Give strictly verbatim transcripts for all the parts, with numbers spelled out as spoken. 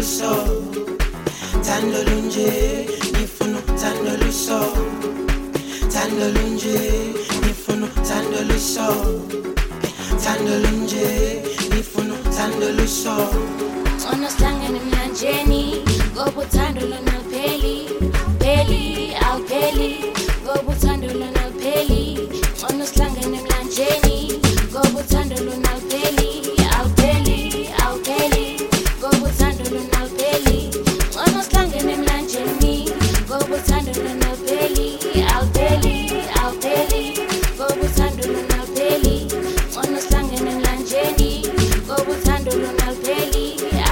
luso, tando lunje, ngifuna tando luso, tando lunje, ngifuna tando luso, tando lunje, ngifuna tando luso. Onohlangene mlanjeni ngoba uthando lona lupheli pheli awupheli ngoba uthando lona lupheli. Onohlangene mlanjeni ngoba uthando lona lupheli awupheli awupheli ngoba uthando lona lupheli. Onohlangene mlanjeni ngoba uthando lona lupheli awupheli awupheli ngoba uthando lona lupheli. Onohlangene mlanjeni ngoba uthando lona lupheli.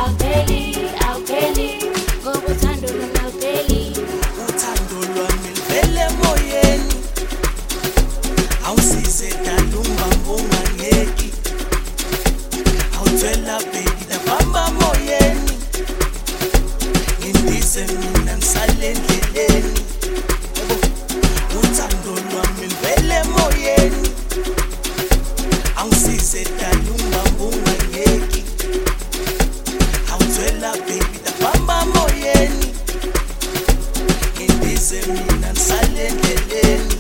Uthando lwami luvele moyeni, awusize dalumba ungangeki, awuthwela baby dabamba moyeni, ngindise mina ngisale endleleni. Uthando lwami luvele moyeni, awusize dalumba ungangeki, awuthwela baby dabamba moyeni, ngindise mina ngisale endleleni.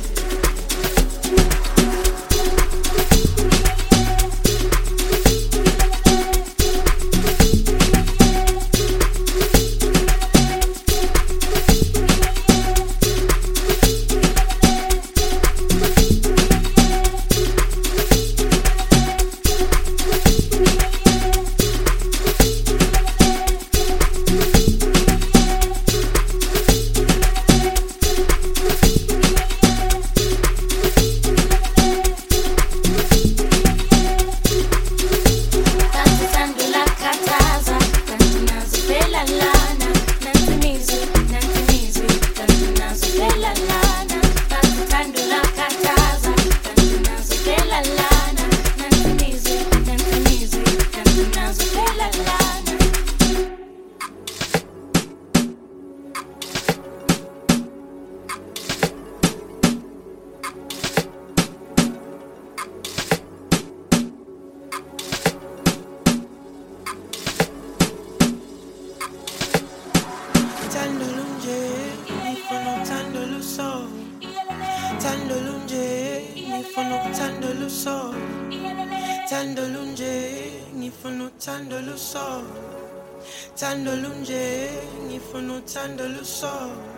Tando lunje, ngifuna tando luso, tando lunje, ngifuna tando luso, tando lunje, ngifuna tando luso, tando lunje, ngifuna tando luso.